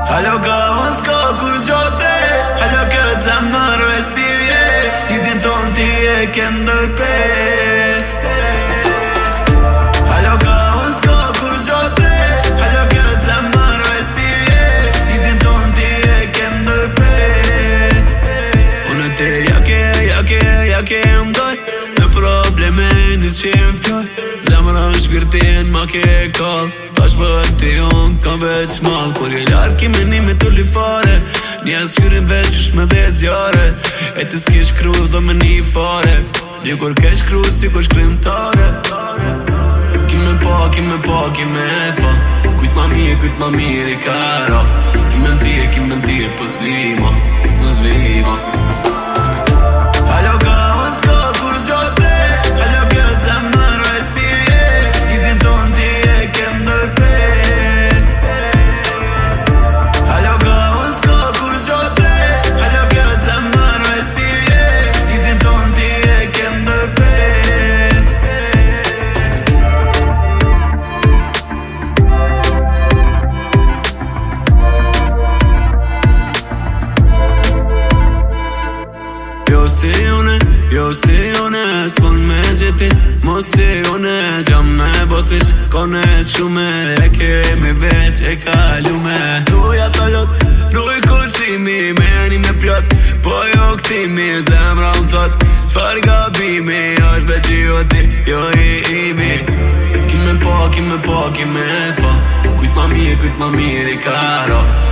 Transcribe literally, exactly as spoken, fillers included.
Halo ka unë s'ka kur gjote, halo këtë zemër vestivje, lidhjen ton ti e këndër pe. Halo ka unë s'ka kur gjote, halo këtë zemër vestivje, lidhjen ton ti e këndër pe. Unë te jake, jake, jake më doj, në probleme në qenë fjall, zemra në shpirtin ma ke kall. Tash bëhet të jonë, kam veç mal, kur je larë kime një me tulli fare, një fyrin veç qysh me dhe zjare, e të s'ki shkruz do me një fare, dikur ke shkruz si kur shkrimtare. Kime pa, kime pa, kime e pa, kujt ma mirë, kujt ma mirë i kara, kime ndhirë, kime ndhirë, po zvima, në zvima. Halo ka unë s'ka kur gjote, halo këtë zemër vestivje, lidhjen ton ti e këndër pe. Halo ka unë s'ka kur gjote, halo këtë zemër vestivje, lidhjen ton ti e këndër pe. Jo si une, jo si une, s'pon me gjeti, mos si une, gjam me bosish, kone shume, e kemi veç e kalume. Duja të lot, duj kushimi, meni me plot, po jo këtimi, zemra më thot, s'far gabimi, është veç i oti, jo i imi. Kime pa, kime pa, kime pa, kujt ma mirë, kujt ma mirë i karo.